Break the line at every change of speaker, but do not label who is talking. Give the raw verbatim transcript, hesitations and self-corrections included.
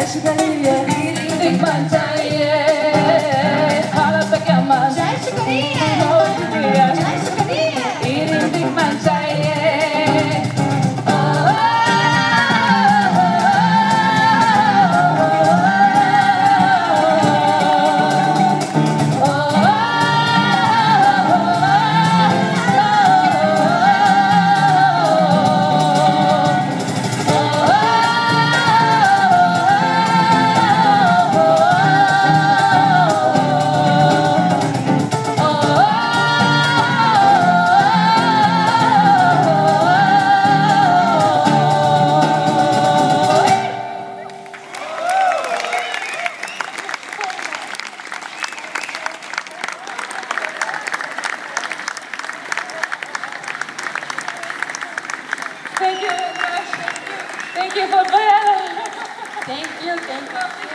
Sekalian dirintik mancaya Kalau tak yaman
Saya suka dia.
Oh dia
Saya suka dia.
dirintik mancaya Thank you very much. Thank you. Thank you for playing.
Thank you, thank you.